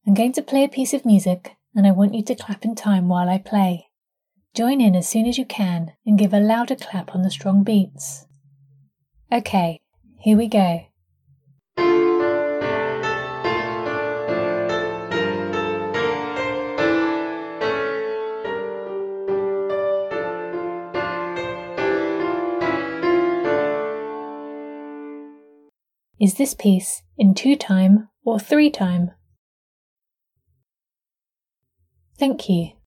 I'm going to play a piece of music, and I want you to clap in time while I play. Join in as soon as you can and give a louder clap on the strong beats. Okay, here we go. Is this piece in 2-time or 3-time? Thank you.